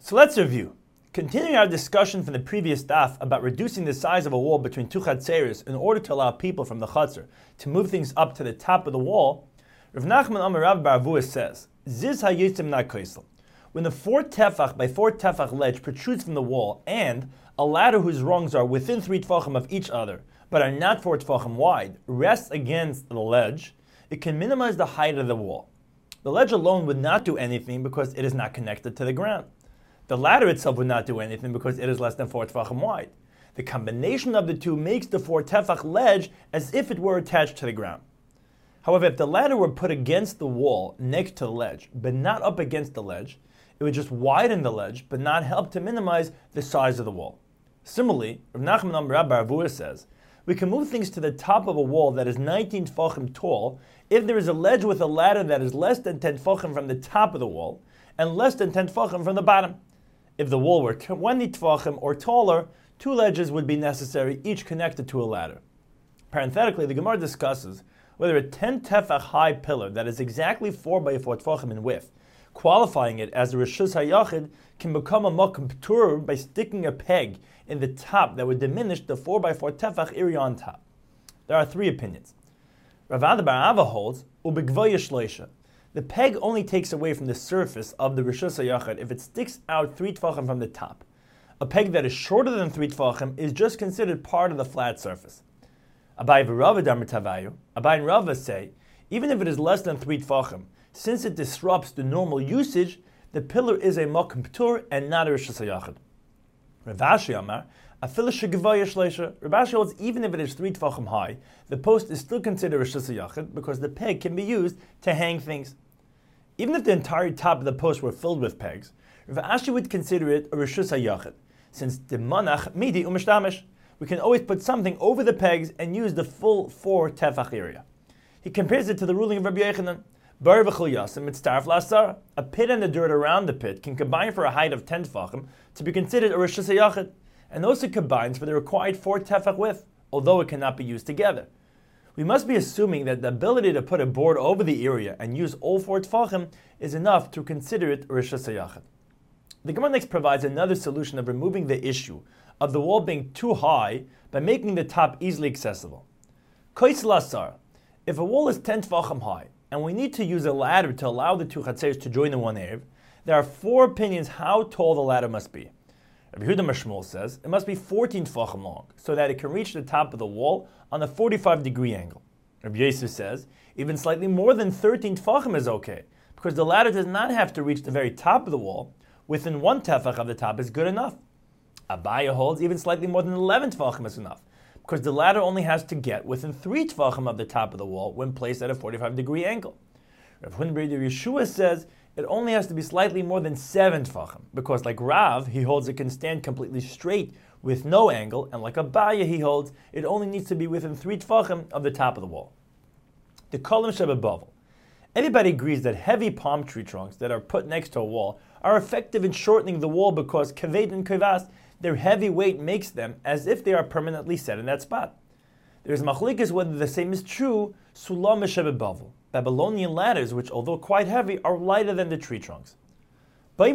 So let's review. Continuing our discussion from the previous daf about reducing the size of a wall between two chatzeros in order to allow people from the chatzer to move things up to the top of the wall, Rav Nachman Amar Rav bar Avuha says, Ziz hayitzim na koisel. When the 4 tefach by 4 tefach ledge protrudes from the wall and a ladder whose rungs are within 3 tefachim of each other but are not 4 tefachim wide rests against the ledge, it can minimize the height of the wall. The ledge alone would not do anything because it is not connected to the ground. The ladder itself would not do anything because it is less than 4 tefachim wide. The combination of the two makes the 4 tefach ledge as if it were attached to the ground. However, if the ladder were put against the wall next to the ledge, but not up against the ledge, it would just widen the ledge, but not help to minimize the size of the wall. Similarly, Rav Nachman Amar bar Avuha says, we can move things to the top of a wall that is 19 tefachim tall if there is a ledge with a ladder that is less than 10 tefachim from the top of the wall and less than 10 tefachim from the bottom. If the wall were 20 tefachim or taller, 2 ledges would be necessary, each connected to a ladder. Parenthetically, the Gemara discusses whether a 10 tefach high pillar that is exactly 4 by 4 tefachim in width, qualifying it as a Rishus HaYachid, can become a Makom P'tur by sticking a peg in the top that would diminish the 4 by 4 tefach area on top. There are 3 opinions. Rav Ada bar Ava holds, Ubegvoya Shloisha. The peg only takes away from the surface of the Rishus HaYachid if it sticks out 3 tefachim from the top. A peg that is shorter than 3 tefachim is just considered part of the flat surface. Abai v'Rava damar tavayu. Abai and Rava say, even if it is less than 3 tefachim, since it disrupts the normal usage, the pillar is a Makom P'tur and not a Rishus HaYachid. Rav Ashi Amar, Afilu shegvoya shleisha. Rav Ashi holds even if it is 3 tefachim high, the post is still considered Rishus HaYachid because the peg can be used to hang things. Even if the entire top of the post were filled with pegs, Rav Ashi would consider it a Rishus HaYachid, since the manach midi u'mishtamish. We can always put something over the pegs and use the full 4 tefach area. He compares it to the ruling of Rabbi Yochanan. Bar v'chol yasim mitzaref la'asara. A pit and the dirt around the pit can combine for a height of 10 tefachim to be considered a Rishus HaYachid, and also combines for the required 4 tefach width, although it cannot be used together. We must be assuming that the ability to put a board over the area and use all 4 tefachim is enough to consider it a Rishus HaYachid. The Gemara next provides another solution of removing the issue of the wall being too high by making the top easily accessible. Kois lasar. If a wall is 10 tefachim high, and we need to use a ladder to allow the 2 chatzeros to join in one erev, there are 4 opinions how tall the ladder must be. Rabbi Yehuda bar Shmuel says it must be 14 tefachim long, so that it can reach the top of the wall on a 45-degree angle. Rabbi Yosef says even slightly more than 13 tefachim is okay, because the ladder does not have to reach the very top of the wall. Within 1 tefach of the top is good enough. Abaya holds even slightly more than 11 tefachim is enough, because the ladder only has to get within 3 tefachim of the top of the wall when placed at a 45-degree angle. Rav Huna bar Yeshua says it only has to be slightly more than 7 tefachim, because like Rav, he holds it can stand completely straight with no angle, and like Abaya, he holds it only needs to be within 3 tefachim of the top of the wall. The Kolim Shebebavel. Everybody agrees that heavy palm tree trunks that are put next to a wall are effective in shortening the wall because kaved and kavas, their heavy weight makes them as if they are permanently set in that spot. There is machlokes whether the same is true, sulam shebebavel. Babylonian ladders, which although quite heavy, are lighter than the tree trunks. Rav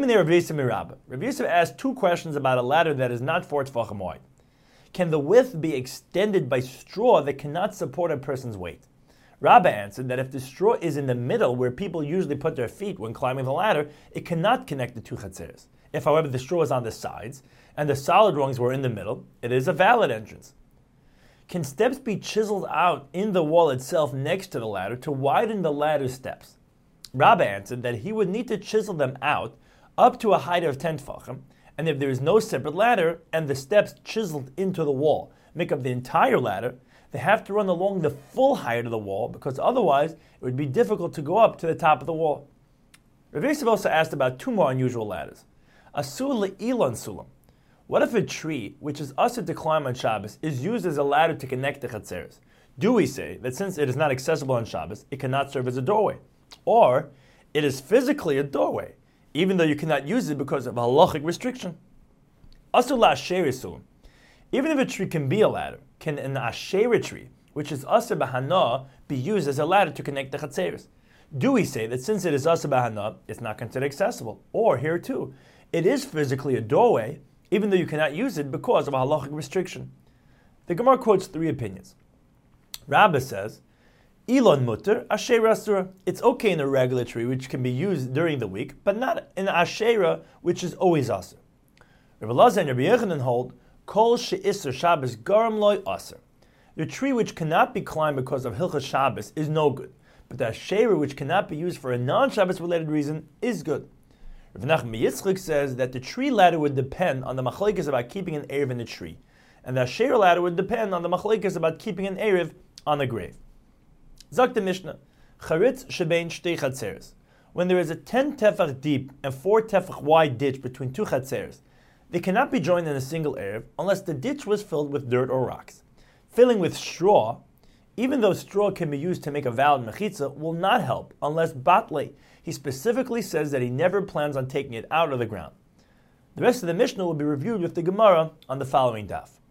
Yosef asked 2 questions about a ladder that is not 4 tefachim wide. Can the width be extended by straw that cannot support a person's weight? Rabba answered that if the straw is in the middle where people usually put their feet when climbing the ladder, it cannot connect the 2 chatzeros. If, however, the straw is on the sides and the solid rungs were in the middle, it is a valid entrance. Can steps be chiseled out in the wall itself next to the ladder to widen the ladder steps? Rabba answered that he would need to chisel them out up to a height of 10 tefachim, and if there is no separate ladder and the steps chiseled into the wall make up the entire ladder, they have to run along the full height of the wall because otherwise it would be difficult to go up to the top of the wall. Rav Yosef also asked about 2 more unusual ladders. Asur le'ilan sulam. What if a tree, which is usher to climb on Shabbos, is used as a ladder to connect the chatzeros? Do we say that since it is not accessible on Shabbos, it cannot serve as a doorway? Or it is physically a doorway, even though you cannot use it because of a halachic restriction? Asur la'asher sulam. Even if a tree can be a ladder, can an asherah tree, which is asur b'hana, be used as a ladder to connect the chatzeros? Do we say that since it is asur b'hana, it's not considered accessible? Or, here too, it is physically a doorway, even though you cannot use it because of a halachic restriction. The Gemara quotes three opinions. Rabbah says, Elon mutter, Asherah asura. It's okay in a regular tree which can be used during the week, but not in Asherah which is always asur. Rabbi Elazar and Rabbi Yochanan hold, Kol she'isur Shabbos garam loy asur. The tree which cannot be climbed because of Hilchas Shabbos is no good, but the Asherah which cannot be used for a non-Shabbos related reason is good. Rav Nachman Yitzchak says that the tree ladder would depend on the machlekes about keeping an erev in the tree, and the Asherah ladder would depend on the machlekes about keeping an erev on the grave. Zak the Mishnah, Charitz shebein shtei chatzeres. When there is a 10 tefach deep and 4 tefach wide ditch between two chatzeres, they cannot be joined in a single erev unless the ditch was filled with dirt or rocks. Filling with straw, even though straw can be used to make a valid mechitza, will not help unless batle. He specifically says that he never plans on taking it out of the ground. The rest of the Mishnah will be reviewed with the Gemara on the following daf.